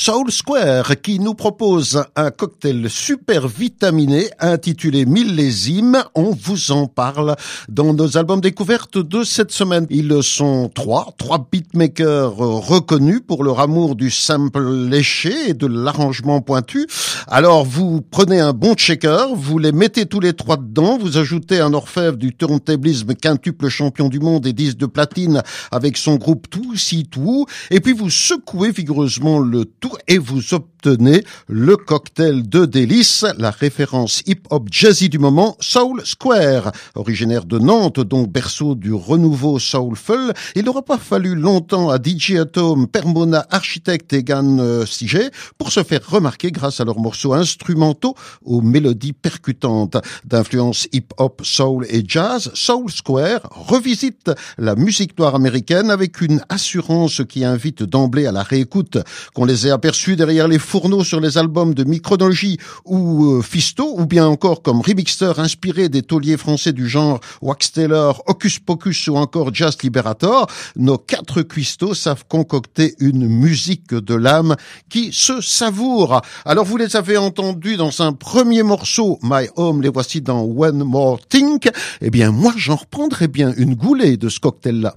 Soul Square qui nous propose un cocktail super vitaminé intitulé Millésime. On vous en parle dans nos albums découvertes de cette semaine. Ils sont trois beatmakers reconnus pour leur amour du sample léché et de l'arrangement pointu. Alors vous prenez un bon shaker, vous les mettez tous les trois dedans, vous ajoutez un orfèvre du turntablisme quintuple champion du monde et 10 de platine avec son groupe Tout Si Tout, et puis vous secouez vigoureusement le tout et vous obtenez le cocktail de délice, la référence hip-hop jazzy du moment, Soul Square. Originaire de Nantes, donc berceau du renouveau soulful, il n'aura pas fallu longtemps à DJ Atom, Permona, Architect et Gan CJ pour se faire remarquer grâce à leurs morceaux instrumentaux aux mélodies percutantes. D'influence hip-hop, soul et jazz, Soul Square revisite la musique noire américaine avec une assurance qui invite d'emblée à la réécoute. Qu'on les ait aperçus derrière les fourneaux sur les albums de Micronologie ou Fisto, ou bien encore comme remixeur inspiré des tauliers français du genre Wax Taylor, Hocus Pocus ou encore Jazz Liberator, nos 4 cuistots savent concocter une musique de l'âme qui se savoure. Alors vous les avez entendus dans un premier morceau, My Home, les voici dans One More Thing. Eh bien moi j'en reprendrai bien une goulée de ce cocktail-là.